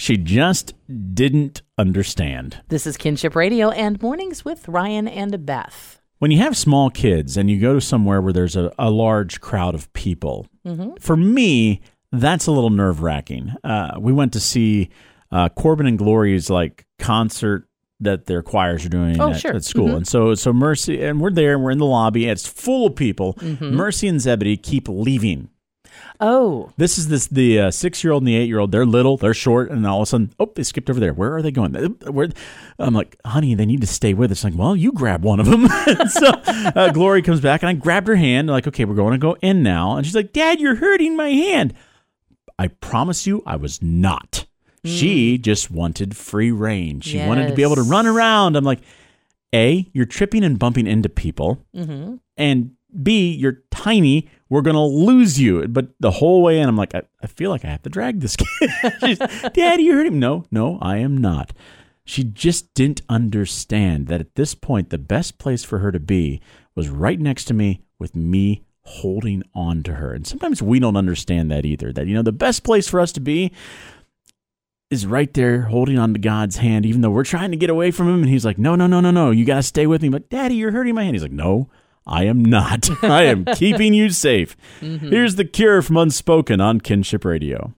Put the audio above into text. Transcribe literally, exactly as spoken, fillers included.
She just didn't understand. This is Kinship Radio and Mornings with Ryan and Beth. When you have small kids and you go to somewhere where there's a, a large crowd of people, mm-hmm. for me, that's a little nerve-wracking. Uh, we went to see uh, Corbin and Glory's like concert that their choirs are doing oh, at, sure. at school. Mm-hmm. And so so Mercy, and we're there, and we're in the lobby, and it's full of people. Mm-hmm. Mercy and Zebedee keep leaving. Oh. This is this the uh, six-year-old and the eight-year-old. They're little, they're short, and all of a sudden, oh, they skipped over there. Where are they going? Where? I'm like, honey, they need to stay with us. Like, well, you grab one of them. so uh, Glory comes back, and I grabbed her hand. Like, okay, we're going to go in now. And she's like, Dad, you're hurting my hand. I promise you, I was not. Mm. She just wanted free reign. She yes. wanted to be able to run around. I'm like, A, you're tripping and bumping into people, mm-hmm. and B, you're tiny. We're going to lose you. But the whole way in, I'm like, I, I feel like I have to drag this kid. She's, Daddy, you hurt him. No, no, I am not. She just didn't understand that at this point, the best place for her to be was right next to me with me holding on to her. And sometimes we don't understand that either. That, you know, the best place for us to be is right there holding on to God's hand, even though we're trying to get away from him. And he's like, no, no, no, no, no. You got to stay with me. But Daddy, you're hurting my hand. He's like, no, I am not. I am keeping you safe. Mm-hmm. Here's The Cure from Unspoken on Kinship Radio.